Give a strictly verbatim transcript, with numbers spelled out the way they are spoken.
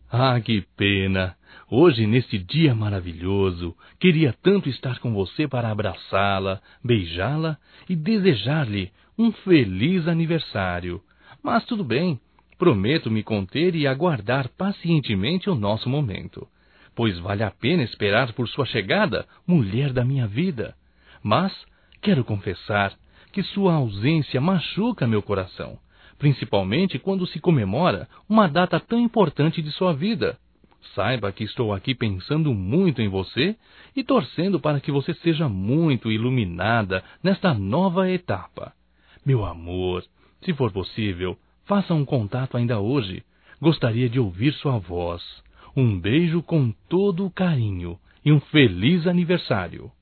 Ah, que pena! Hoje, neste dia maravilhoso, queria tanto estar com você para abraçá-la, beijá-la e desejar-lhe um feliz aniversário. Mas tudo bem, prometo me conter e aguardar pacientemente o nosso momento, pois vale a pena esperar por sua chegada, mulher da minha vida. Mas quero confessar que sua ausência machuca meu coração, principalmente quando se comemora uma data tão importante de sua vida. Saiba que estou aqui pensando muito em você e torcendo para que você seja muito iluminada nesta nova etapa. Meu amor, se for possível, faça um contato ainda hoje. Gostaria de ouvir sua voz. Um beijo com todo o carinho e um feliz aniversário.